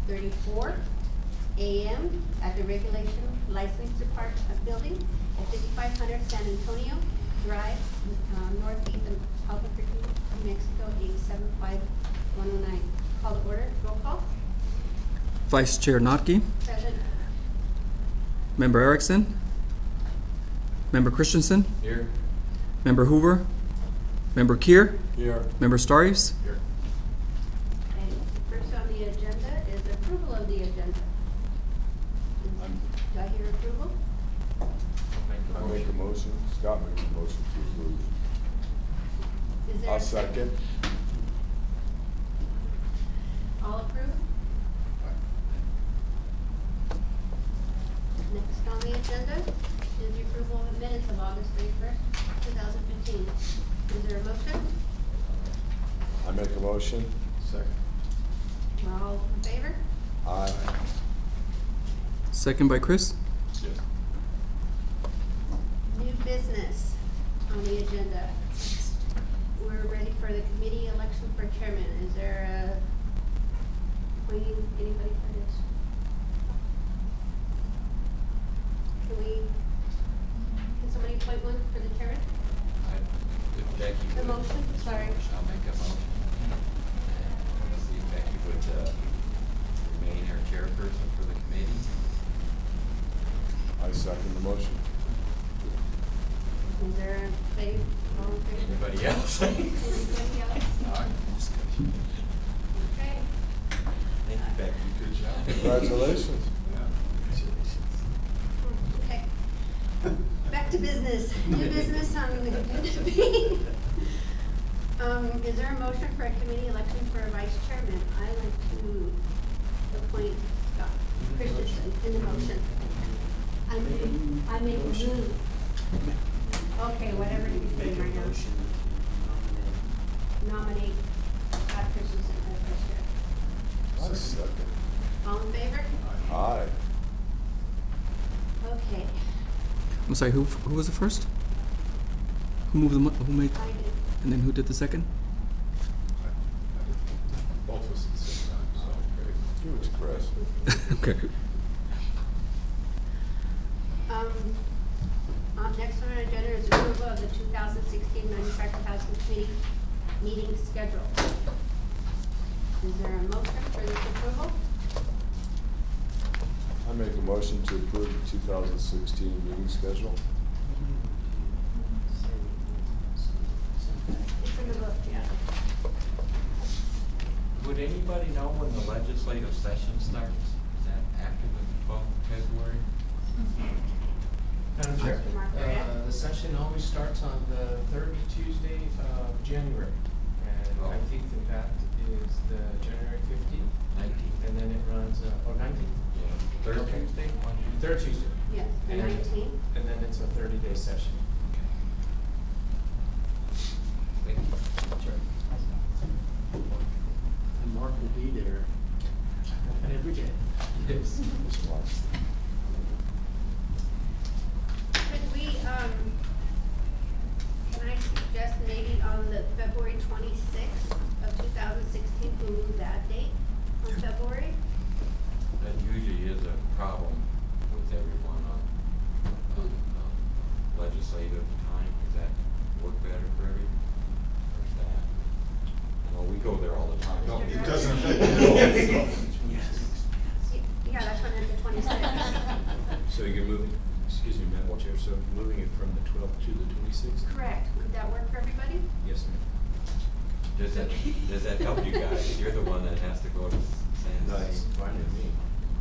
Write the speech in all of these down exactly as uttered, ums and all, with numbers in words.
thirty-four A M at the Regulation License Department Building at fifty-five hundred San Antonio Drive, uh, northeast of Albuquerque, New Mexico, eight seven five one oh nine. Call to order. Roll call. Vice Chair Notke, Present. Member Erickson, Member Christensen, Here. Member Hoover, Member Kier, Here. Member Starius. Here. Okay, first on the agenda is approval of the agenda. Do I hear approval? I make a motion. Scott makes a motion to approve. Is there? I'll second. All approve? Next on the agenda is the approval of the minutes of August thirty-first, two thousand fifteen. Is there a motion? I make a motion. Second. We're all in favor? Aye. Second by Chris. Yes. New business on the agenda. We're ready for the committee election for chairman. Is there a, appointing anybody for this? Can we, can somebody appoint one for the chairman? I- If Becky The would. motion, sorry. I'll make a motion. And see if Becky would, uh, remain our chairperson for the committee. I second the motion. Is there a favor? All in favor? Anybody else? Anybody else? All right, discussion. Okay. Thank you, Becky, good job. Congratulations. Okay. Back to business. New business on the agenda B. Um, is there a motion for a committee election for a vice chairman? I like to appoint Scott Christensen in the motion. I move, I make a move. Okay, whatever you say Make a right now. motion to Nominate Scott Christensen as vice chair. I second. All in favor? Aye. Okay, I'm sorry, who who was the first? Who moved the mo- who made I did. and then who did the second? Both of us at the same time, so. You express. Okay. Um, uh, next on our agenda is approval of the two thousand sixteen Manufactured Housing Committee meeting schedule. Is there a motion for this approval? I make a motion to approve the two thousand sixteen meeting schedule. It's in the book, yeah. Would anybody know when the legislative session starts? Is that after the twelfth of February? Madam Chair, Mister Marquardt? uh, the session always starts on the third Tuesday of January. And I Oh. think that that is the January fifteenth, Nineteenth. and then it runs, uh, or nineteenth? Yeah, third Okay. Tuesday, one Tuesday? Third Tuesday. Yes, the And- nineteenth. And then it's a thirty day session. Thank you. And Mark will be there every day. Yes. This one. Could we, um, can I suggest maybe on the February twenty-sixth of two thousand sixteen, we move that date on February? That usually is a problem with everyone on, on um, legislative time. Does that work better for every, for staff? Well, we go there all the time, don't we? It doesn't affect Y- Yeah, that's when it's the twenty-sixth. So you're moving, excuse me, Madam Chair, so moving it from the twelfth to the twenty-sixth? Correct. Would that work for everybody? Yes, ma'am. Does that, does that help you guys? You're the one that has to go to San No, Jose. it's fine with me.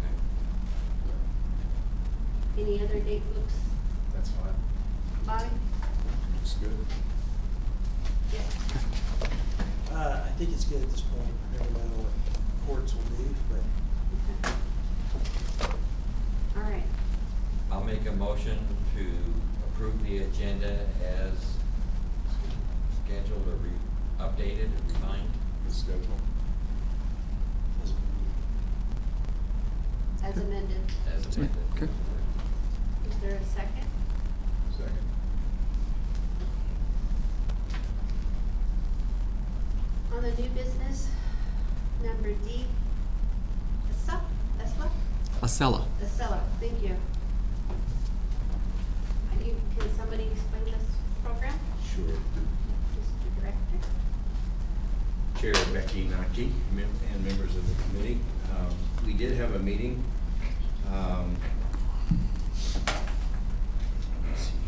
Okay. Any other date looks, That's fine. Bobby? Looks good. Yes. Uh, I think it's good at this point. I never know what courts will do, but Okay. All right. I'll make a motion to approve the agenda as scheduled or re, updated or refined. The schedule. As amended. As amended. Okay. Is there a second? Second. On the new business, number D, Essa, Esla, Acela. Acela, thank you. Are you, can somebody explain this program? Sure. Mister Director? Chair Becky Naki, mem- and members of the committee. Um, We did have a meeting. um, Let's see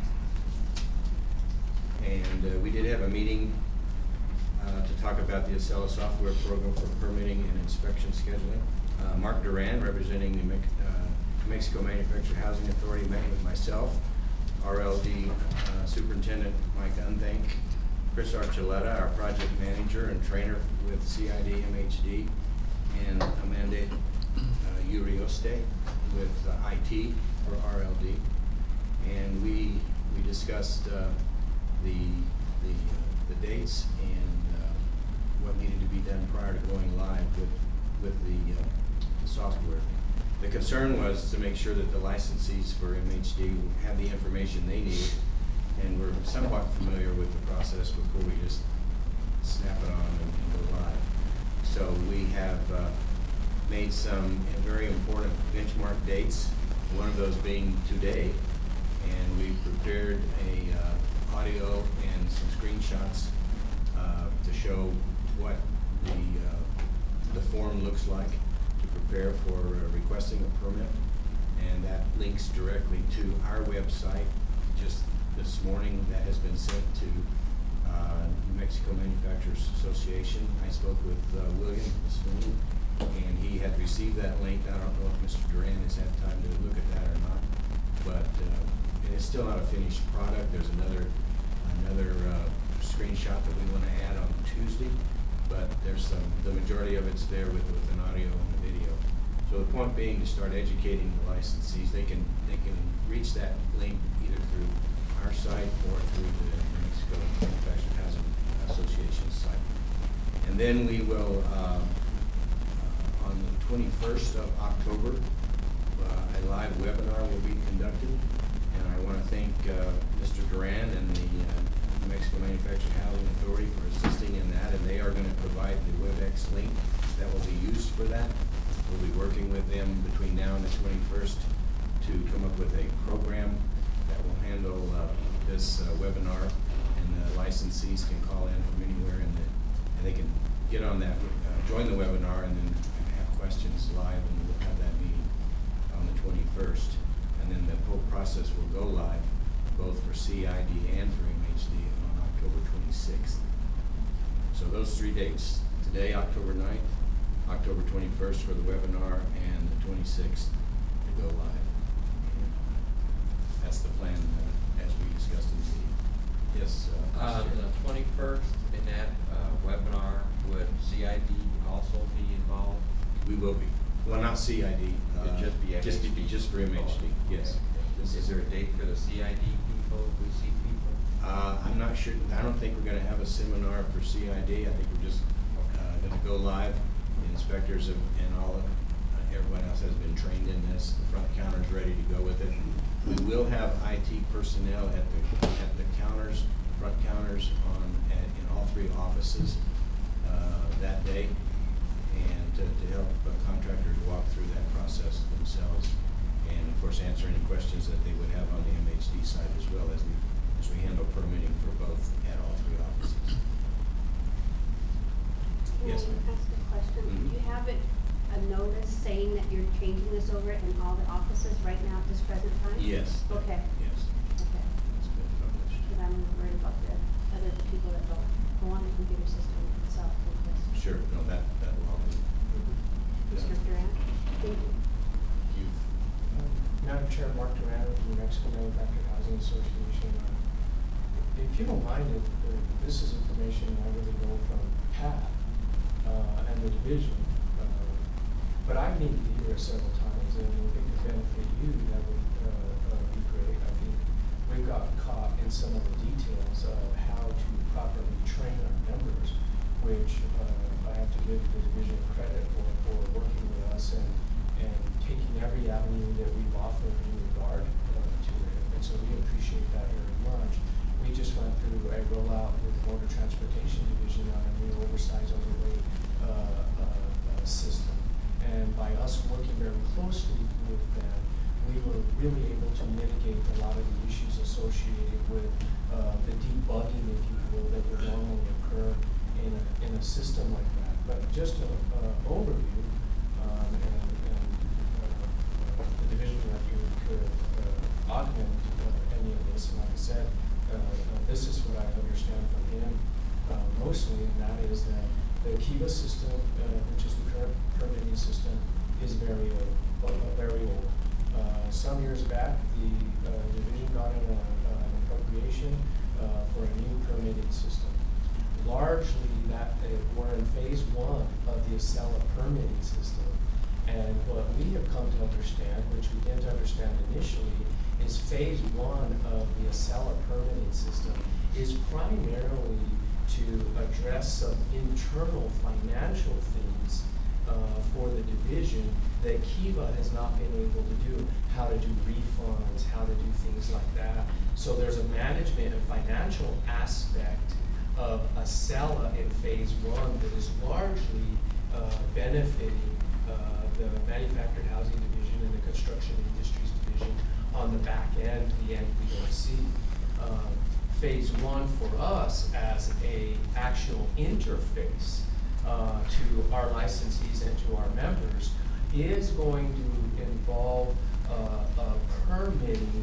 here. And uh, we did have a meeting uh, to talk about the Acela software program for permitting and inspection scheduling. Uh, Mark Duran, representing the Mex- uh, New Mexico Manufactured Housing Authority, met with myself, R L D uh, Superintendent Mike Unthank, Chris Archuleta, our project manager and trainer with C I D M H D, and Amanda uh, Urioste with uh, I T for R L D. And we we discussed uh, the the uh, the dates and uh, what needed to be done prior to going live with with the, uh, the software. The concern was to make sure that the licensees for M H D have the information they need, and we're somewhat familiar with the process before we just snap it on and, and go live. So we have uh, made some very important benchmark dates, one of those being today, and we prepared a uh, audio and some screenshots uh, to show what the uh, the form looks like to prepare for uh, requesting a permit, and that links directly to our website. Just this morning, that has been sent to uh, New Mexico Manufacturers Association. I spoke with uh, William this morning, and he had received that link. I don't know if Mister Duran has had time to look at that or not, but uh, it is still not a finished product. There's another another uh, screenshot that we want to add on Tuesday, but there's some, the majority of it's there with, with an audio and a video. So the point being to start educating the licensees. They can they can reach that link either through our site or through the New Mexico Manufactured Housing Association site. And then we will, uh, uh, on the twenty-first of October, uh, a live webinar will be conducted. And I want to thank uh, Mister Duran and the uh, New Mexico Manufactured Housing Authority for assisting in that, and they are going to provide the WebEx link that will be used for that. We'll be working with them between now and the twenty-first to come up with a program that will handle uh, this uh, webinar, and the licensees can call in from anywhere, and, the, and they can get on that, uh, join the webinar, and then have questions live, and we'll have that meeting on the twenty-first. And then the whole process will go live, both for C I D and for M H D on October twenty-sixth. So those three dates, today, October ninth, October twenty-first for the webinar, and the twenty-sixth to go live. And that's the plan uh, as we discussed in the meeting. Yes, uh, Uh, Mister the twenty-first, in that, uh, webinar, would C I D also be involved? We will be. Well, not C I D. It'd uh, just be M H D? Just, just for M H D, Oh, yes. okay. This Is there a date for the C I D people, if we see people? Uh, I'm not sure, I don't think we're gonna have a seminar for C I D. I think we're just, uh, gonna go live. The inspectors have, and all, of uh, everyone else has been trained in this. The front counter's ready to go with it. We will have I T personnel at the, at the counters, front counters on, at, in all three offices, uh, that day. And to, to help uh, contractors walk through that process themselves. And of course, answer any questions that they would have on the M H D side as well, as we, as we handle permitting for both at all three offices. Can Yes, I ma'am. ask a question? Mhm. Do you have it, a notice saying that you're changing this over in all the offices right now at this present time? Yes. Okay, Yes, okay. it's been published. Because I'm worried about the other people that don't go on the computer system itself with this. Sure, no, that, that will all be. Mister Duran? Thank you. You, Um, Madam Chair, Mark Duran, New Mexico Manufactured Housing Association. Uh, If you don't mind, it, uh, this is information I really know from Pat uh, and the division, uh, but I needed to hear it several times, and I think to benefit you, that would uh, uh, be great. I think we've got caught in some of the details of how to properly train our members, which uh, I have to give the division credit for, for working with us and, and taking every avenue that we've offered in regard uh, to it. And so we appreciate that very much. We just went through a rollout with the Motor Transportation Division on a new oversized overweight uh, uh, uh, system. And by us working very closely with them, we were really able to mitigate a lot of the issues associated with uh, the debugging, if you will, that would normally occur in a, in a system like that. But just an uh, overview, um, and, and uh, the division director could uh, augment uh, any of this. And like I said, uh, uh, this is what I understand from him uh, mostly, and that is that the Kiva system, uh, which is the current permitting system, is very old, uh, very old. Uh, some years back, the uh, division got in a, uh, an appropriation uh, for a new permitting system. Largely, that uh, we're in phase one of the Acela permitting system, and what we have come to understand, which we didn't understand initially, is phase one of the Acela permitting system is primarily to address some internal financial things uh, for the division that Kiva has not been able to do, how to do refunds, how to do things like that. So there's a management and financial aspect of Acela in phase one that is largely uh, benefiting uh, the manufactured housing division and the construction industries division on the back end, the N P O C. Uh, phase one for us as a actual interface uh, to our licensees and to our members is going to involve uh, a permitting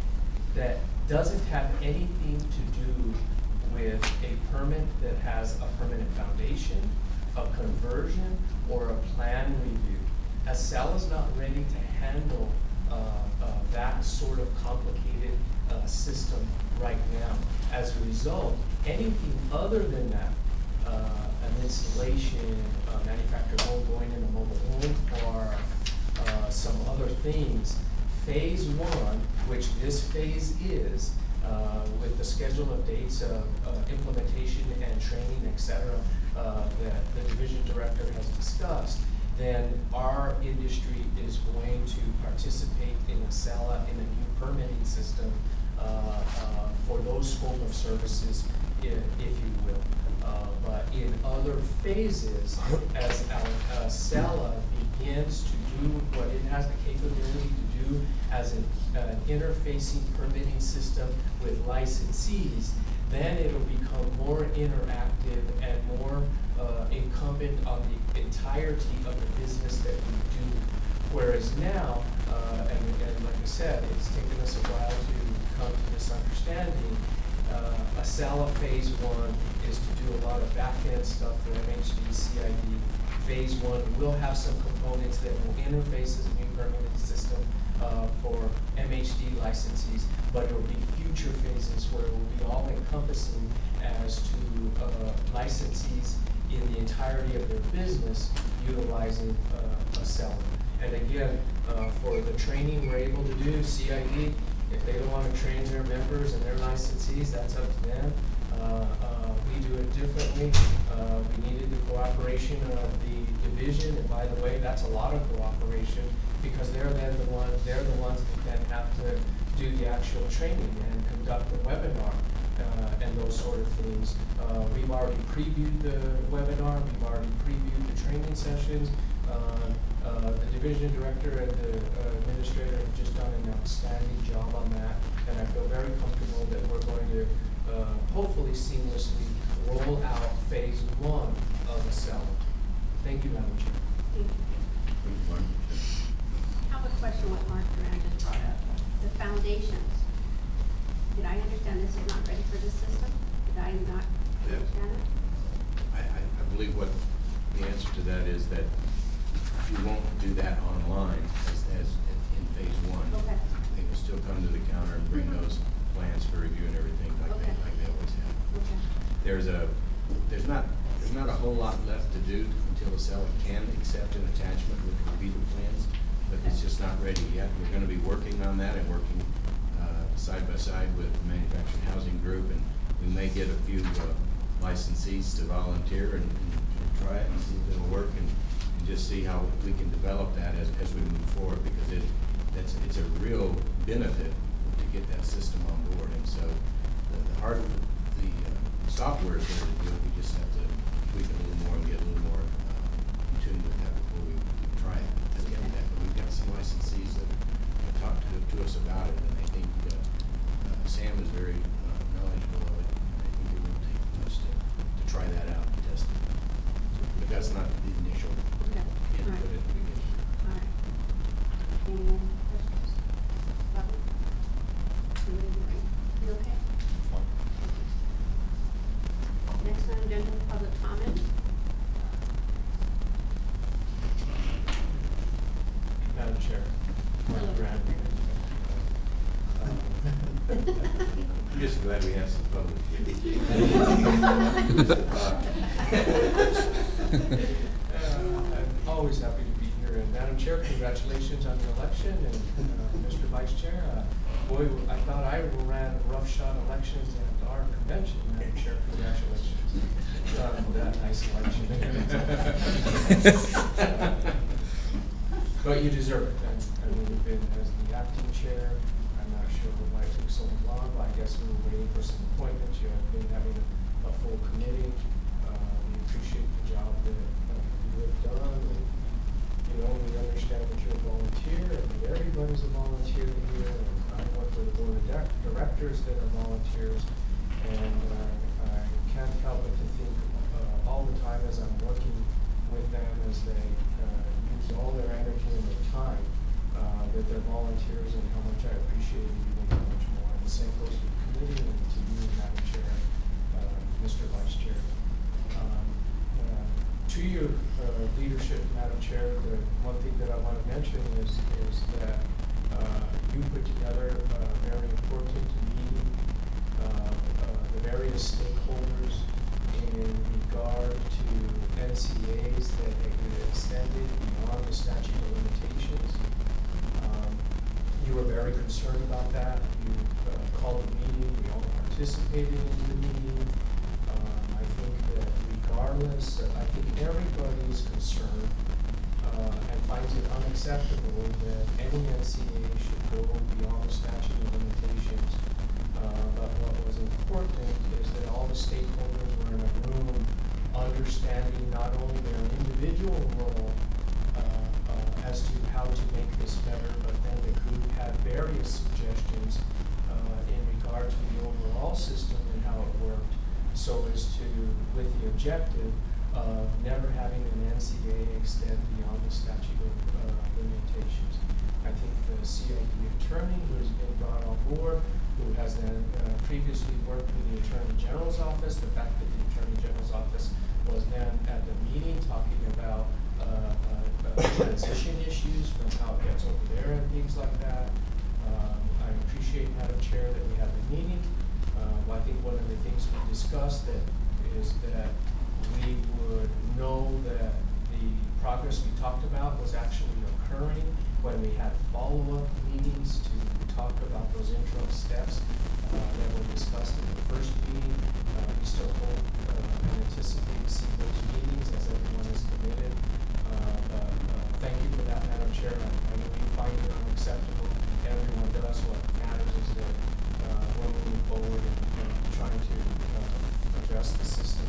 that doesn't have anything to do with a permit that has a permanent foundation, a conversion, or a plan review. Acela is not ready to handle uh, uh, that sort of complicated uh, system right now. As a result, anything other than that, uh, an installation, a manufactured home going in a mobile home park, uh, some other things, phase one, which this phase is, uh, with the schedule of dates of uh, implementation and training, et cetera, uh, that the division director has discussed, then our industry is going to participate in Acela in a new permitting system uh, uh, for those scope of services, if, if you will. Uh, but in other phases, as Acela begins to do what it has the capability to do as an, an interfacing permitting system with licensees, then it'll become more interactive and more uh, incumbent on the entirety of the business that we do. Whereas now, uh, and, and like I said, it's taken us a while to come to this understanding. Uh, Acela phase one is to do a lot of back-end stuff for M H D, C I D. Phase one will have some components that will interface as a new permitting system uh, for M H D licensees, but it will be future phases where it will be all encompassing as to uh, licensees in the entirety of their business utilizing uh, Acela. And again, uh, for the training we're able to do, C I D, if they don't want to train their members and their licensees, that's up to them. Uh, uh, we do it differently. Uh, we needed the cooperation of the division, and by the way, that's a lot of cooperation because they're then the ones, they're the ones that then have to do the actual training and conduct the webinar uh, and those sort of things. Uh, we've already previewed the webinar. We've already previewed the training sessions. Uh, uh, the division director and the uh, administrator have just done an outstanding job on that, and I feel very comfortable that we're going to uh, hopefully seamlessly roll out phase one of Acela. Thank you, Madam Chair. Thank you. I have a question what Mark Duran just brought up. The foundations. Did I understand this is not ready for this system? Did I not Yeah. understand it? I, I, I believe what the answer to that is that you won't do that online as, as in phase one. Okay. They will still come to the counter and bring Mhm. those plans for review and everything like they, Okay. like they always have. Okay. There's a, there's not, there's not a whole lot left to do until Acela can accept an attachment with computer plans, but it's just not ready yet. We're gonna be working on that and working, uh, side by side with the Manufactured Housing Group, and we may get a few, uh, licensees to volunteer and, and try it and see if it'll work, and, and just see how we can develop that as, as we move forward, because it, that's, it's a real benefit to get that system on board. And so the, the hard, the uh, software is there to do it, we just have to tweak it a little more and get a little more uh, in tune with that before we try it. glad we have some public here. Uh, I'm always happy to be here, and Madam Chair, congratulations on the election, and uh, Mister Vice Chair, uh, boy, I thought I ran roughshod elections at our convention. Madam Chair, congratulations on that nice election. But you deserve it, and, and we've been, as the acting chair, I'm not sure why it took so long, but I guess we were waiting for some appointments. You have been having a, a full committee. Uh, we appreciate the job that uh, you have done. And, you know, we understand that you're a volunteer, and that everybody's a volunteer here. And I work with the board of direct- directors that are volunteers, and uh, I can't help but to think uh, all the time as I'm working with them as they uh, use all their energy and their time, uh, that they're volunteers, and how much I appreciate it even how much more. And the same goes to the committee and to you, Madam Chair, uh, Mister Vice Chair. Um, uh, to your uh, leadership, Madam Chair, the one thing that I want to mention is, is that uh, you put together a very important meeting, uh, uh, the various stakeholders in regard to N C As that have been extended beyond the statute of limitations. Um, you were very concerned about that. You uh, called a meeting. We all participated in the meeting. Um, I think that regardless, uh, I think everybody's concerned uh, and finds it unacceptable that any N C A should go beyond the statute of limitations. Uh, but what was important is that all the stakeholders were in a room understanding not only their individual role uh, uh, as to how to make this better, but then the group had various suggestions uh, in regard to the overall system and how it worked, so as to, with the objective of never having an N C A extend beyond the statute of uh, limitations. I think the C I D attorney who has been brought on board, who has then uh, previously worked with the Attorney General's office, the fact that the Attorney General's office was then at the meeting talking about uh, uh, uh, transition issues from how it gets over there and things like that. Um, I appreciate, Madam Chair, that we had the meeting. Uh, I think one of the things we discussed that is that we would know that the progress we talked about was actually occurring when we had follow-up meetings to talk about those interim steps uh, that were discussed in the first meeting. Uh, we still hope uh, and anticipate to see those meetings as everyone is committed. Uh, but, uh, thank you for that, Madam Chair. I, I know you find it unacceptable. Everyone does. What matters is that uh, we're moving forward and, and trying to uh, address the system.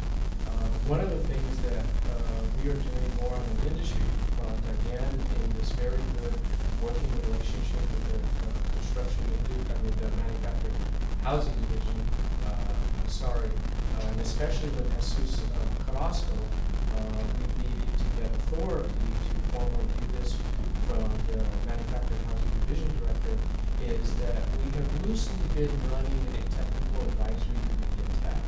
Uh, one of the things that uh, we are doing more on the industry front, again, in this very good working relationship with the uh, construction, I mean, the manufactured housing division, uh, sorry, uh, and especially with Jesus uh, Carrasco, uh, we needed to get authority to formally do this from the manufactured housing division director, is that we have loosely been running a technical advisory committee attack.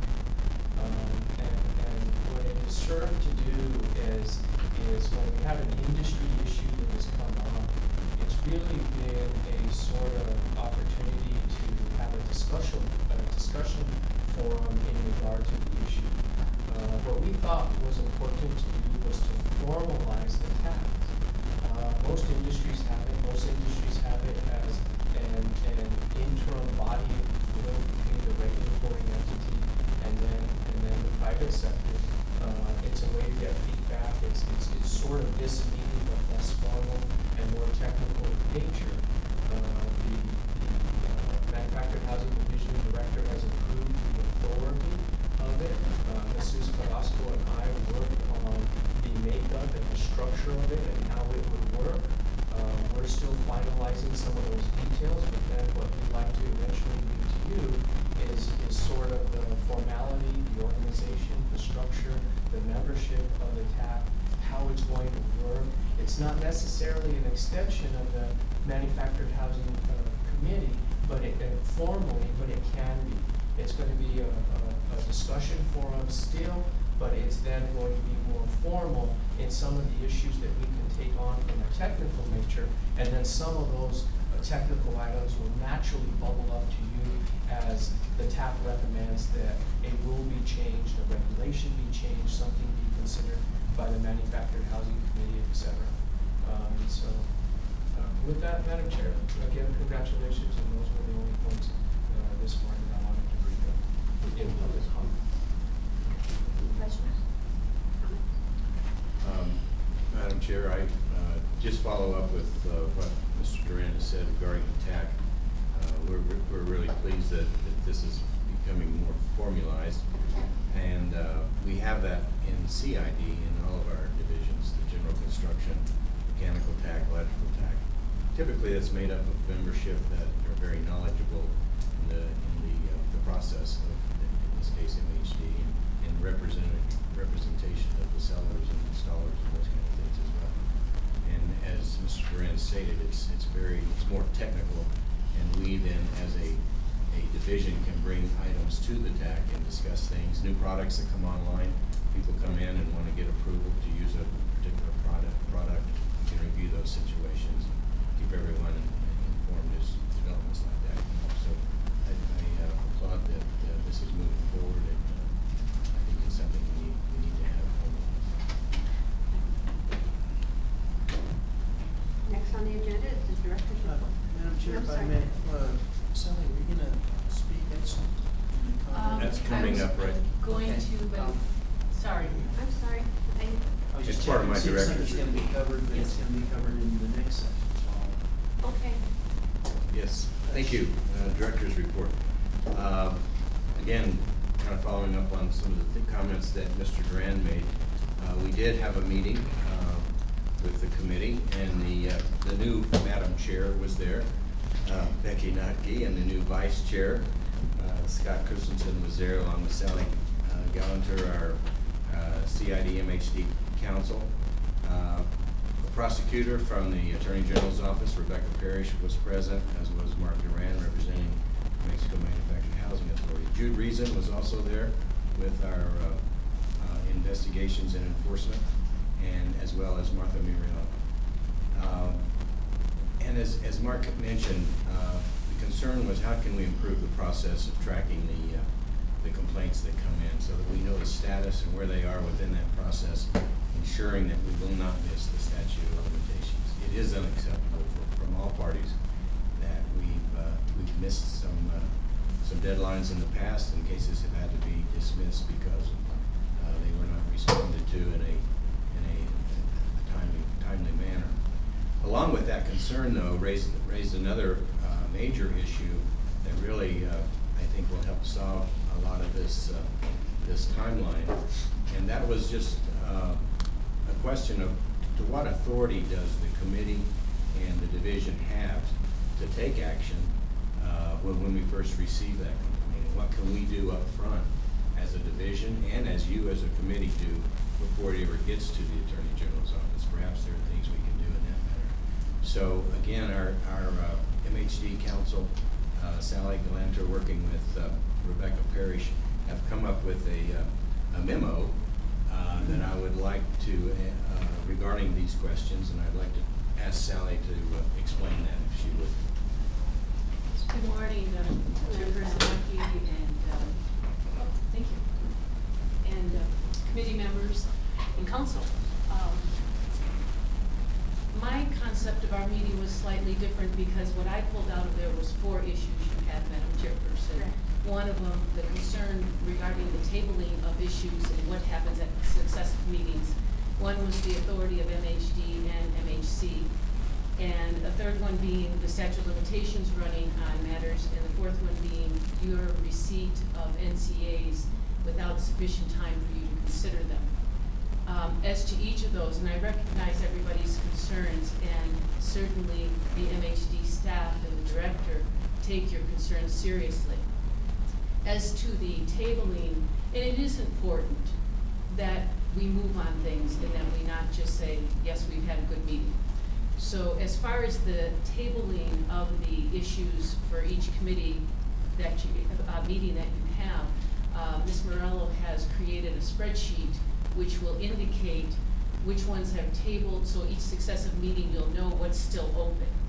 Um, and, and what it is served to do is, is when we have an industry issue that has come up, it's really been a sort of opportunity to have a discussion, a discussion forum in regard to the issue. Uh, what we thought was important to do was to formalize the task. Uh, most industries have it. Most industries have it as an, an interim body between the regulatory entity and then and then the private sector. Uh, it's a way to get feedback. It's, it's it's sort of this meeting, but less formal and more technical in nature. Uh, the the uh, manufactured housing division director has approved the authority of it. Uh, Missus Carrasco and I worked on the makeup and the structure of it and how it would work. Uh, we're still finalizing some of those details, but then what we'd like to eventually do to you is, is sort of the formality, the organization, the structure, the membership of the T A C, how it's going to work. It's not necessarily an extension of the manufactured housing uh, committee, but it, uh, formally, but it can be. It's going to be a, a, a discussion forum still, but it's then going to be more formal in some of the issues that we can take on from a technical nature, and then some of those technical items will naturally bubble up to you as the T A P recommends that a rule be changed, a regulation be changed, something be considered by the Manufactured Housing Committee, et cetera. Um, so, uh, with that, Madam Chair, again, congratulations, and those were the only points uh, this morning that I wanted to bring up in public comment. Questions? Comments? Um, Madam Chair, I uh, just follow up with uh, what Mister Duran has said regarding the T A C. Uh, we're, we're really pleased that, that this is becoming more formalized, and uh, we have that in C I D in all of our divisions, the general construction, mechanical T A C, electrical T A C. Typically, it's made up of membership that are very knowledgeable in the, in the, uh, the process of, in this case, M H D, and, and representative representation of the sellers and installers and those kind of things as well. And as Mister Duran stated, it's it's very it's more technical, and we then as a a division can bring items to the T A C and discuss things, new products that come online. People come in and want to get approval to use a particular product. Product, we can review those situations, and keep everyone informed as developments like that. So I, I uh, applaud that uh, this is moving forward, and uh, I think it's something we need we need to have. Next on the agenda is the director's Uh, report. Madam Chair, I'm if I sorry. may, uh, Sally, are you gonna speak next? Um, That's I coming was up, right? Going Okay. to, but, Um, sorry. I'm sorry. I, I was It's just part of checking my to see if director's something's gonna be report. covered, but it's Yes. gonna be covered in the next section, so. Okay. Yes, thank you. Uh, Director's report. Uh, Again, kind of following up on some of the th- comments that Mister Duran made. Uh, We did have a meeting uh, with the committee, and the, uh, the new Madam Chair was there, uh, Becky Notke, and the new Vice Chair, uh, Scott Christensen, was there, along with Sally uh, Gallanter, our uh, C I D M H D counsel. Uh, The prosecutor from the Attorney General's office, Rebecca Parrish, was present, as was Mark Duran, representing Mexico Manufactured Housing Authority. Jude Reason was also there with our uh, uh, investigations and enforcement, and as well as Martha Muriel. Um, and as, as Mark mentioned, uh, the concern was how can we improve the process of tracking the, uh, the complaints that come in, so that we know the status and where they are within that process, ensuring that we will not miss the statute of limitations. It is unacceptable for, from all parties that we've, uh, we've missed some, uh, some deadlines in the past, and cases have had to be dismissed because uh, they were not responded to in a, in a, a timely, timely manner. Along with that concern, though, raised, raised another uh, major issue that really, uh, I think, will help solve a lot of this, uh, this timeline, and that was just uh, a question of to what authority does the committee and the division have to take action uh, when, when we first receive that complaint? And what can we do up front as a division and as you as a committee do before it ever gets to the Attorney General's office? Perhaps there are things we can do in that matter. So again, our, our uh, M H D counsel, uh, Sally Galanter, working with uh, Rebecca Parrish, have come up with a, uh, a memo uh, that I would like to, uh, regarding these questions, and I'd like to ask Sally to uh, explain that if she would. Good morning, uh, Chairperson Lucky, and, um, oh, thank you, and uh, committee members and council. Um, My concept of our meeting was slightly different because what I pulled out of there was four issues you had, Madam Chairperson. Correct. One of them, the concern regarding the tabling of issues and what happens at successive meetings. One was the authority of M H D and M H C. And a third one being the statute of limitations running on matters, and the fourth one being your receipt of N C As without sufficient time for you to consider them. Um, as to each of those, and I recognize everybody's concerns, and certainly the M H D staff and the director take your concerns seriously. As to the tabling, and it is important that we move on things and that we not just say, yes, we've had a good meeting. So as far as the tabling of the issues for each committee that you, uh, meeting that you have, uh, Miz Morello has created a spreadsheet which will indicate which ones have tabled, so each successive meeting you'll know what's still open.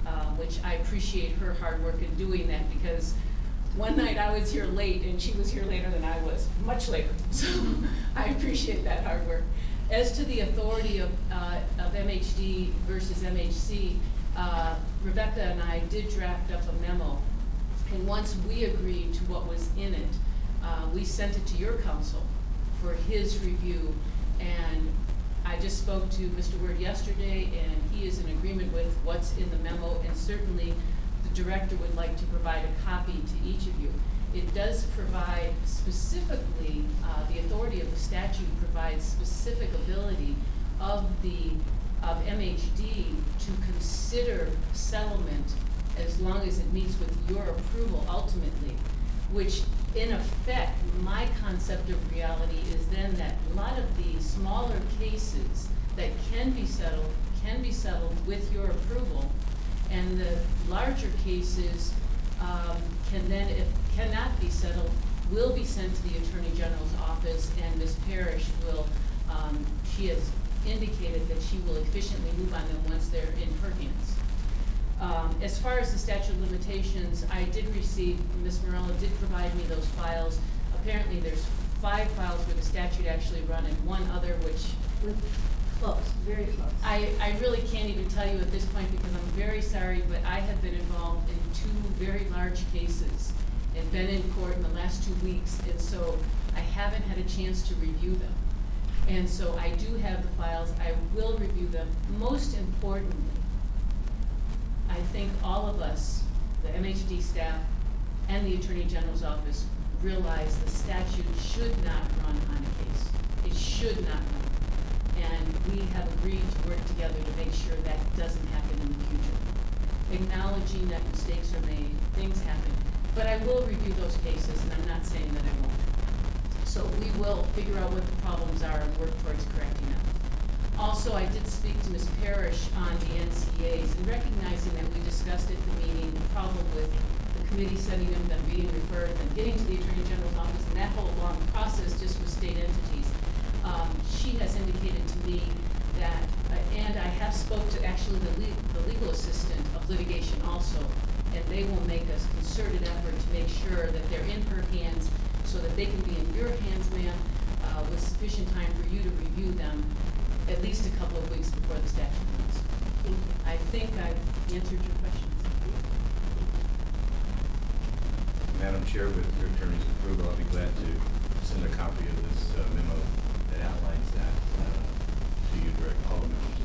um, which I appreciate her hard work in doing that, because one night I was here late and she was here later than I was, much later. So I appreciate that hard work. As to the authority of, uh, of M H D versus M H C, uh, Rebecca and I did draft up a memo, and once we agreed to what was in it, uh, we sent it to your council for his review. And I just spoke to Mister Word yesterday, and he is in agreement with what's in the memo, and certainly the director would like to provide a copy to each of you. It does provide specifically, uh, the authority of the statute provides specific ability of the, of M H D to consider settlement as long as it meets with your approval ultimately, which in effect, my concept of reality is then that a lot of the smaller cases that can be settled, can be settled with your approval, and the larger cases um, can then, if cannot be settled, will be sent to the Attorney General's office, and Miz Parrish will, um, she has indicated that she will efficiently move on them once they're in her hands. Um, as far as the statute of limitations, I did receive, Miz Morello did provide me those files. Apparently there's five files where the statute actually run and one other which With close, very close. I, I really can't even tell you at this point, because I'm very sorry, but I have been involved in two very large cases and been in court in the last two weeks, and so I haven't had a chance to review them. And so I do have the files, I will review them. Most importantly, I think all of us, the M H D staff and the Attorney General's office, realize the statute should not run on a case. It should not run. And we have agreed to work together to make sure that doesn't happen in the future. Acknowledging that mistakes are made, things happen, but I will review those cases, and I'm not saying that I won't. So we will figure out what the problems are and work towards correcting them. Also, I did speak to Miz Parrish on the N C As, and recognizing that we discussed at the meeting the problem with the committee sending them, them being referred, and getting to the Attorney General's office, and that whole long process just with state entities. Um, she has indicated to me that, uh, and I have spoke to actually the, le the legal assistant of litigation also, and they will make a concerted effort to make sure that they're in her hands so that they can be in your hands, ma'am, uh, with sufficient time for you to review them at least a couple of weeks before the statute runs. Thank you. I think I've answered your questions. Madam Chair, with your attorney's approval, I'll be glad to send a copy of this uh, memo that outlines that uh, to you, direct all the members.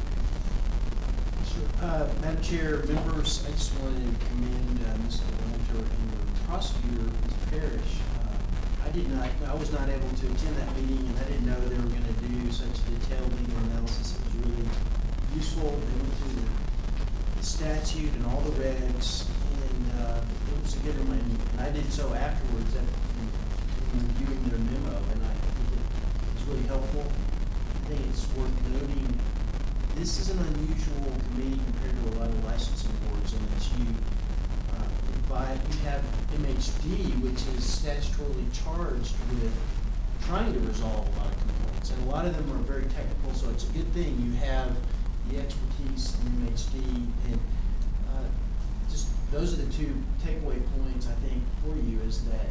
Sure. Uh, Madam Chair, members, I just wanted to commend uh, Mister Winter and the prosecutor, Miz Parrish. Uh, I did not, I was not able to attend that meeting, and I didn't know they were going to do such detailed legal analysis. It was really useful. They went through the, the statute and all the regs, and uh, it was a good one. And I did so afterwards after reviewing their memo, and I think it was really helpful. I think it's worth noting this is an unusual committee compared to a lot of licensing boards, in that you uh, provide, you have M H D, which is statutorily charged with trying to resolve a lot of complaints, and a lot of them are very technical, so it's a good thing you have the expertise in M H D, and uh, just those are the two takeaway points I think for you, is that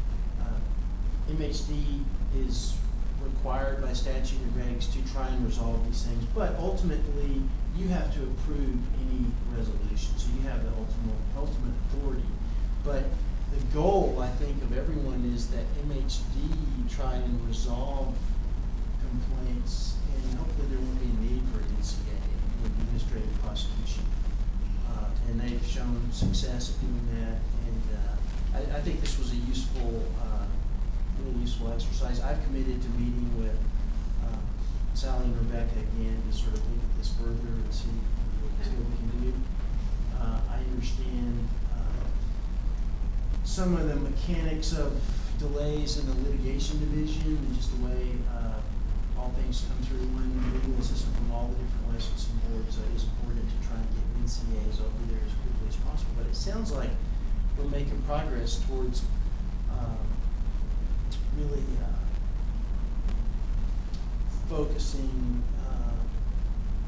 uh, M H D is required by statute and regs to try and resolve these things, but ultimately you have to approve any resolution, so you have the ultimate ultimate authority. But the goal, I think, of everyone is that M H D try and resolve complaints, and hopefully there won't be a need for an N C A, an administrative prosecution. Uh, and they've shown success at doing that, and uh, I, I think this was a useful uh, really useful exercise. I've committed to meeting with uh, Sally and Rebecca again to sort of look at this further and see, see what we can do. Uh, I understand uh, some of the mechanics of delays in the litigation division and just the way uh, all things come through when the legal assistant from all the different licensing boards. Uh, it is important to try and get N C As over there as quickly as possible. But it sounds like we're making progress towards uh, really uh, focusing uh,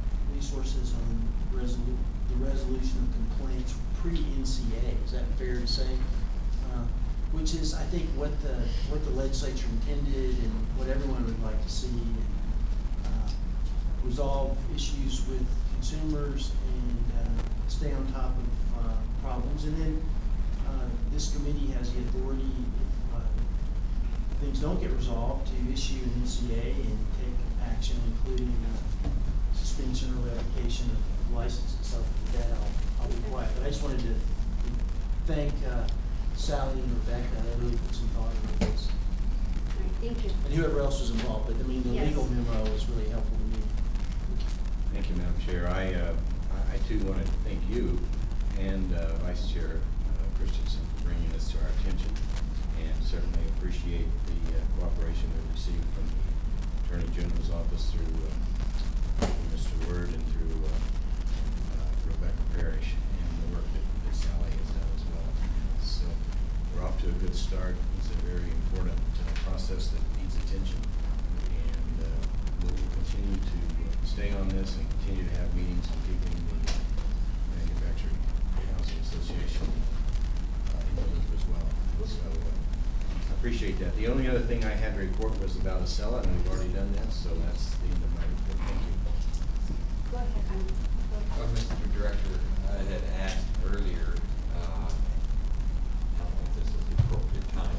resources on resolu- the resolution of complaints pre-N C A. Is that fair to say? Uh, which is, I think, what the what the legislature intended and what everyone would like to see. And, uh, resolve issues with consumers and uh, stay on top of uh, problems. And then uh, this committee has the authority, if uh, things don't get resolved, to issue an N C A and take action, including uh, suspension or revocation of, of license and stuff. With that, I'll, I'll be quiet. But I just wanted to thank uh, Sally and Rebecca. They really put some thought into this. All right, thank you. And whoever else was involved. But I mean, the Yes. legal memo was really helpful to me. Thank you, Madam Chair. I, uh, I I too want to thank you and uh, Vice Chair uh, Christensen for bringing this to our attention, and certainly appreciate the uh, cooperation we've received from the Attorney General's office through uh, Mister Word and through uh, uh, Rebecca Parrish, and the work that, that Sally has done as well. So we're off to a good start. It's a very important uh, process that needs attention, and uh, we will continue to stay on this and continue to have meetings and keeping the Manufacturing Housing Association uh, in the loop as well. So uh, I appreciate that. The only other thing I had to report was about Acela, and we've already done that, so that's the end of my report. Thank you. Go ahead, um, go ahead. Uh, Mister Director, I had asked earlier, uh, I don't know if this is the appropriate time,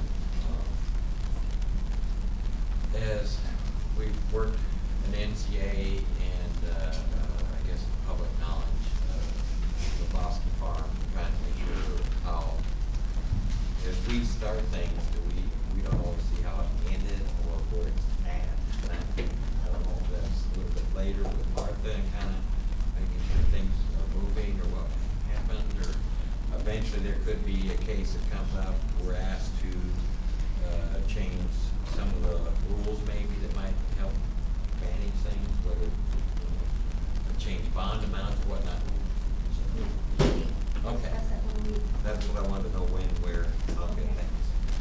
uh, as we've worked an N C A and, uh, uh, I guess, public knowledge, uh, the Boston Farm, trying to make sure how, as we start things, do we, we don't always see how it ended or where it's at. And I think, I don't know if that's a little bit later with Martha and kind of making sure things are moving or what happened, or eventually there could be a case that comes up, we're asked to, uh, change some of the rules maybe that might help manage things, whether uh, change bond amounts or whatnot. Okay. Discuss that when we- That's what I wanted to know, when, where, okay, thanks.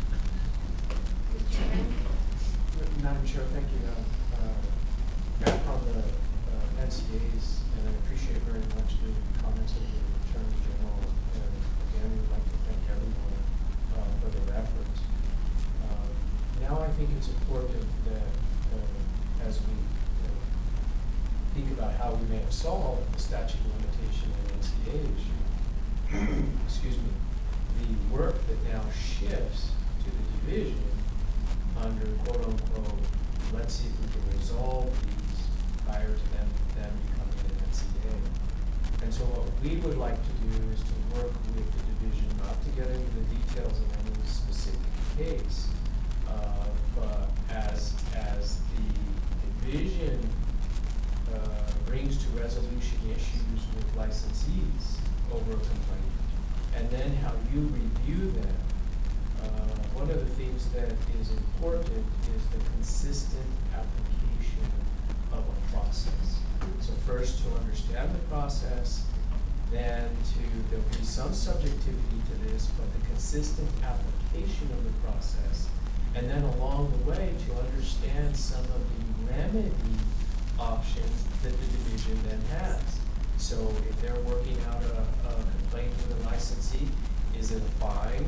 Mister Chairman? Madam Chair, thank you. Uh, uh, Back on the uh, N C As, and I appreciate very much the comments of the Attorney General. And again, we'd like to thank everyone uh, for their efforts. Uh, Now I think it's important that uh, as we uh, think about how we may have solved the statute of limitation and N C A issue, excuse me, the work that now shifts to the division under quote unquote, let's see if we can resolve these prior to them, them becoming an N C A. And so what we would like to do is to work with the division, not to get into the details of any specific case, uh, but as, as the division uh, brings to resolution issues with licensees over a complaint, and then how you review them. Uh, one of the things that is important is the consistent application of a process. So first to understand the process, then to, there'll be some subjectivity to this, but the consistent application of the process, and then along the way to understand some of the remedy options that the division then has. So if they're working out a, a complaint with a licensee, is it a fine?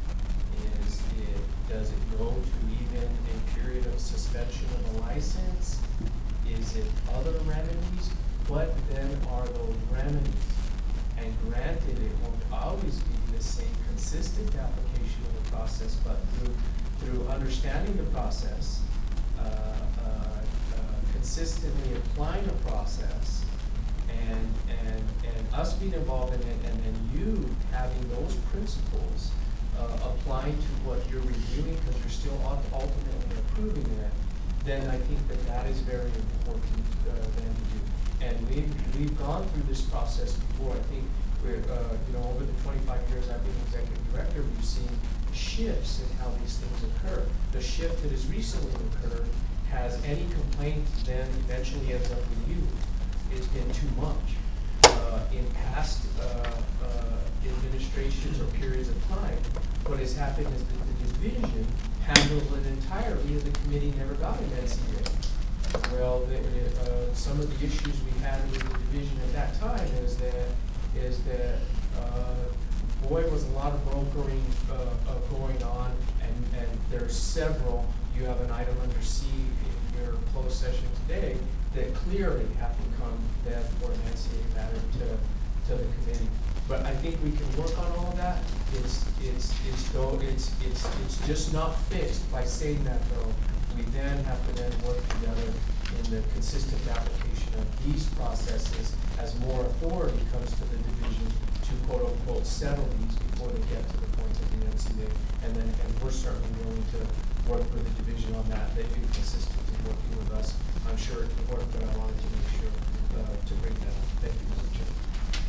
Is it, does it go to even a period of suspension of a license? Is it other remedies? What then are those remedies? And granted, it won't always be the same consistent application of the process, but through through understanding the process, uh, uh, uh, consistently applying a process, and, and, and us being involved in it, and then you having those principles uh, applying to what you're reviewing, because you're still ultimately approving it, then I think that that is very important uh, then to do. And we've, we've gone through this process before. I think we're, uh, you know, over the twenty-five years I've been executive director, we've seen shifts in how these things occur. The shift that has recently occurred has any complaint then eventually ends up with you. It's been too much. Uh, in past uh, uh, administrations or periods of time, what has happened is that the division handled it entirely and the committee never got an N C A. Well, the, uh, some of the issues we had with the division at that time is that, is that, uh, boy, was a lot of brokering, uh, uh, going on, and, and there's several, you have an item under C in your closed session today that clearly have to come then for an N C A matter to, to the committee. But I think we can work on all of that. It's, it's, it's though, it's, it's, it's just not fixed by saying that though. We then have to then work together in the consistent application of these processes as more authority comes to the division to quote unquote settle these before they get to the point of the N C A. And then, and we're certainly willing to work with the division on that. They've been consistent in working with us. I'm sure it can work, but I wanted to make sure, uh, to bring that up. Thank you, Mister Chairman.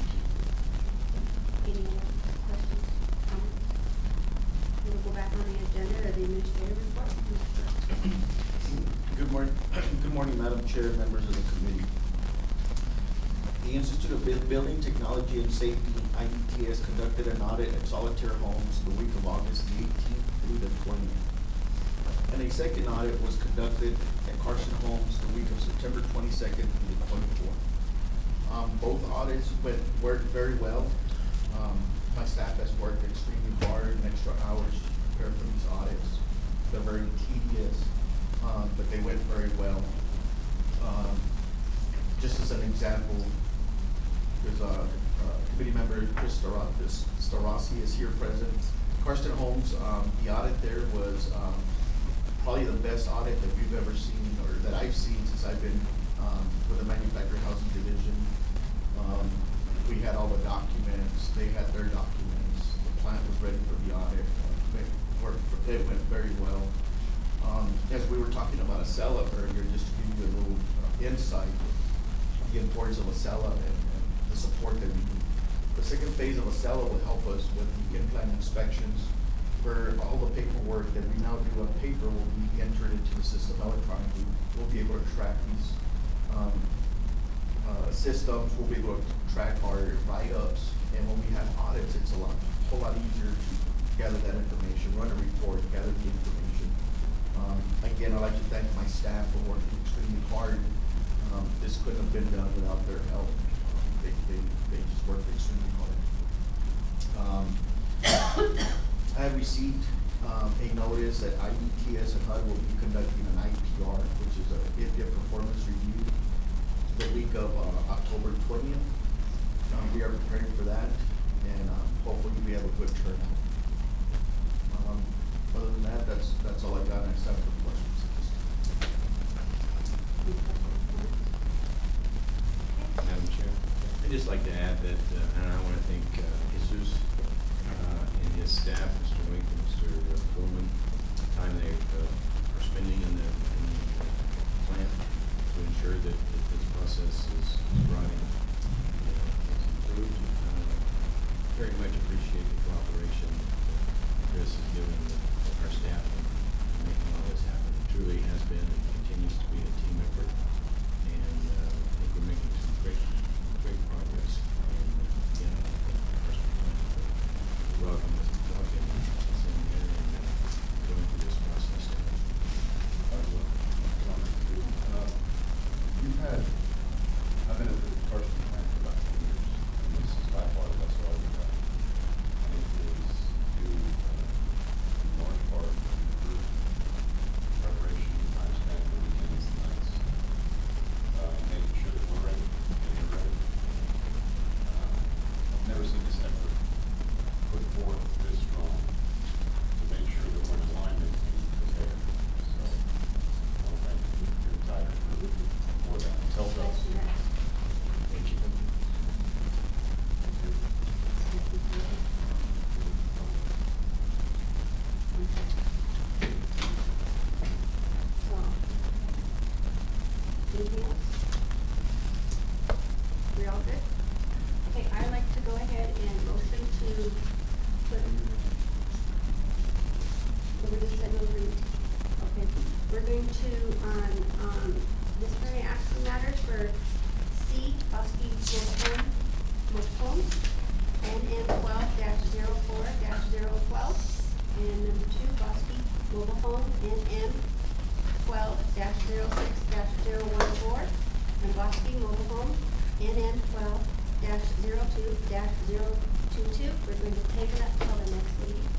Any other questions, comments? We'll go back on the agenda, or the administrative report. Good morning, good morning, Madam Chair, members of the committee. The Institute of Buil- Building Technology and Safety, I B T S, conducted an audit at Solitaire Homes the week of August the eighteenth through the twentieth. And a second audit was conducted at Carson Homes the week of September twenty-second through the twenty-fourth. Um, both audits went, worked very well. Um, my staff has worked extremely hard and extra hours to prepare for these audits. They're very tedious, um, but they went very well. Um, just as an example, there's a, a committee member, Chris Starossi is here present. Carson Homes, um, the audit there was um, probably the best audit that we've ever seen, or that I've seen since I've been um, with the manufactured housing division. Um, we had all the documents, they had their documents, the plant was ready for the audit. It worked, it went very well. Um, as we were talking about Acela earlier, just to give you a little uh, insight, the importance of Acela and, and the support that we need. The second phase of Acela will help us with the in-plant inspections, where all the paperwork that we now do on paper will be entered into the system electronically. We'll be able to track these um, uh, systems, we'll be able to track our write-ups, and when we have audits, it's a lot, a whole lot easier to gather that information, run a report, gather the information. Um, again, I'd like to thank my staff for working extremely hard. Um, this couldn't have been done without their help. Um, they, they, they just worked extremely hard. Um, I have received um, a notice that I B T S and H U D will be conducting an I P R, which is a I P A performance review, the week of uh, October twentieth. Um, we are preparing for that, and um, hopefully we have a good turnout. Um, other than that, that's that's all I got, and I stand for questions at this time. Madam Chair, I'd just like to add that, uh, and I want to thank uh, Jesus uh, and his staff, Mister Wink and Mister Coleman, the time they uh, are spending in the, in the uh, plant to ensure that, that this process is, is running and uh, is improved. Uh, very much appreciate the cooperation that Chris has given our staff in making all this happen. It truly has been and continues to be a team effort, and uh, I think we're making some great, great progress. And uh, again, first welcome Mister Duncan, sitting there and uh, going through this process. Uh, You've had, I've been at the Carson plant for about ten years, and this is by far the best audit we've had. And it is due, uh, in large part, to improved preparation, time spent, the weekends, the nights, uh, making sure that we're ready, and you're ready. Uh, I've never seen this effort put forth this strong to make sure that we're in alignment and prepared. So, I want to thank you for your entire group for that. Tell us. Thank you. Anything else? We all good? Okay, I'd like to go ahead and motion to put, so we just said we'll read, okay, we're going to, on, um, disciplinary action matters for C, Bosky Mobile Home, N M twelve dash zero four dash zero twelve, and number two, Bosky Mobile Home, N M twelve dash zero six dash zero one four, Bosque Mobile Home, N N twelve dash zero two dash zero two two. We're going to table that until the next meeting.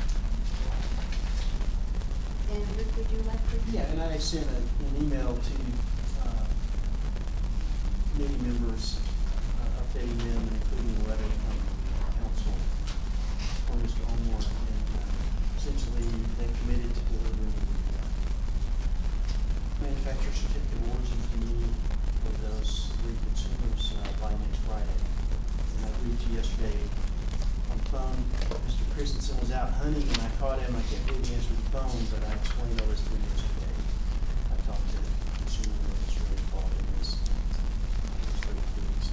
And Rick, would you like to? Yeah, and I sent a, an email to, uh, committee members, uh, updating them and including a letter from council for Mister Elmore. And uh, essentially, they committed to delivering the uh, manufacturer certificate of origin to me for those three consumers uh, by next Friday. And I agreed to yesterday on the phone. Mister Christensen was out hunting and I caught him. I can't believe he answered the phone, but I explained all this to him yesterday. I talked to the consumer that's really involved in this. I was very pleased.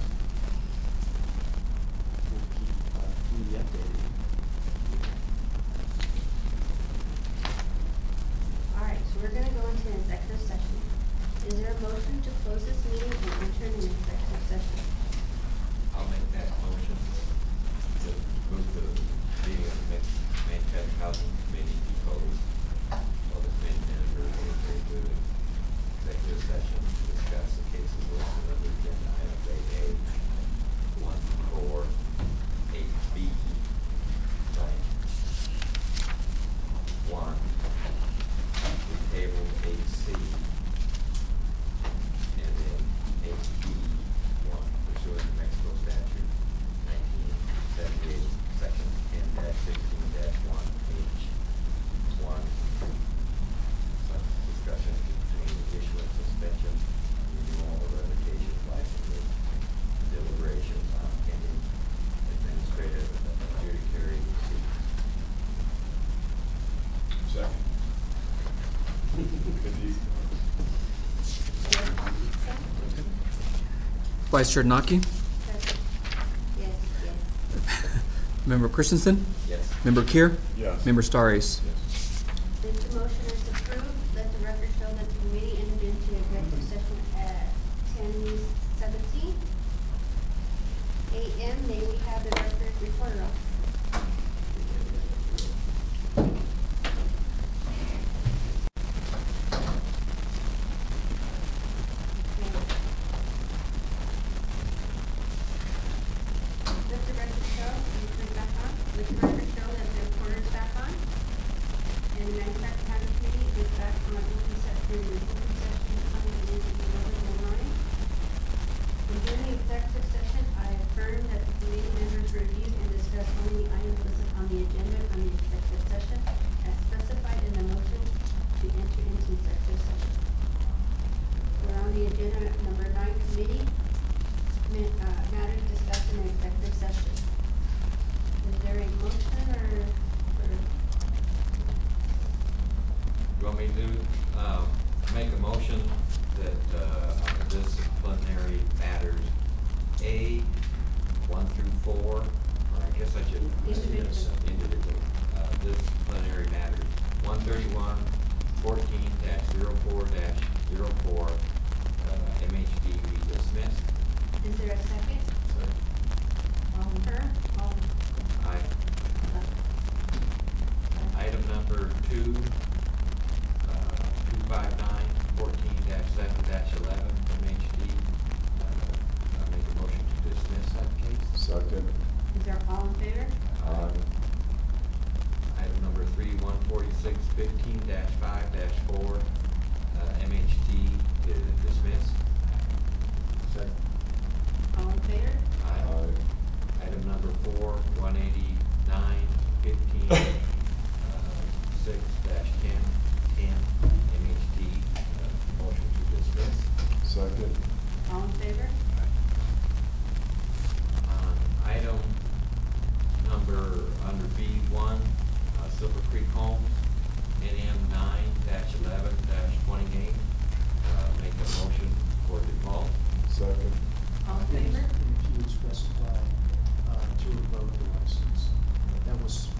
We'll keep uh, community updated. All right, so we're gonna go into an executive session. Is there a motion to close this meeting and enter an executive session? I'll make that motion to move the meeting of the Manufactured Housing Committee be closed. While the committee member will enter into an executive session to discuss the cases listed under agenda items eight A, one through four, eight B, blank, one, we tabled eight C, and then eight B one pursuant to Mexico statute nineteen seventy-eight, section ten sixteen one H one. Such discussion between issuance, suspension, renewal, or revocation of licenses, deliberations on pending administrative adjudicatory proceedings. Second. Good deed. Vice Chair Naki, Present. Yes, yes. Member Christensen, Yes. Member Kier, Yes. Member Stares. Yes. If the motion is approved, let the record show that the committee entered into executive session at ten seventeen A M. May we have the record recorder off? Let the record show, you turn it back on, let the record show that the recorder is back on. And the manufacturing housing committee is back on open session, open session, coming in at eleven oh nine. And during the executive session, I affirm that the committee members review and discuss only the items listed on the agenda from the executive session as specified in the motion to enter into executive session. We're on the agenda at number nine, committee, ma- uh, matters discussed in the executive session. Is there a motion or, or You want me to, um, make a motion that, uh, on the disciplinary matters, A, one through four, or I guess I should. Individual. Individual, uh, disciplinary matters, one thirty-one, fourteen dash zero four dash zero four, uh, M H D be dismissed. is there a second? All in favor? All. Aye. Item number two, uh, two five nine, fourteen dash seven dash eleven, M H D. Uh, I make a motion to dismiss that case. Second. Is there all in favor? Aye. Item number three, one forty-six, fifteen dash five dash four, uh, M H D is dismissed. Second. All in favor? Aye. Item number four, one eighty-nine, fifteen, uh, six dash ten, ten, M H D, uh, motion to dismiss. Second. All in favor? On item number, under B one, uh, Silver Creek Homes, N M nine dash eleven dash twenty-eight, uh, make a motion for default. Second. All in favor? And if you would specify, uh, to revoke the license, that was.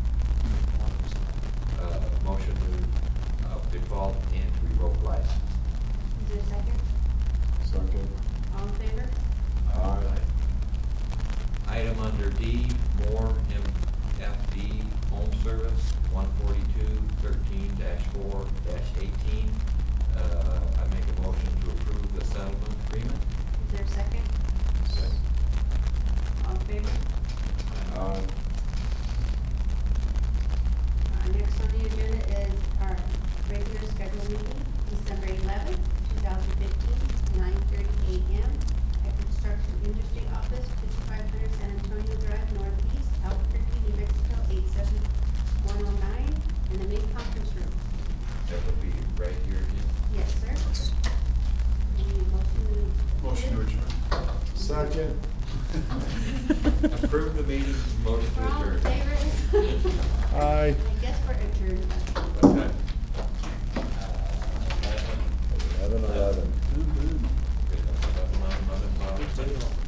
Uh, motion to, uh, default and to revoke license. Is there a second? Second. All in favor? Aye. Item under D, Moore M F D Home Service, one forty-two, thirteen dash four dash eighteen. Uh, I make a motion to Second. Approve the meeting, motion to We're all in adjourn. favor? Aye. I guess we're adjourned. What time? Eleven eleven. Eleven, eleven, eleven, twelve.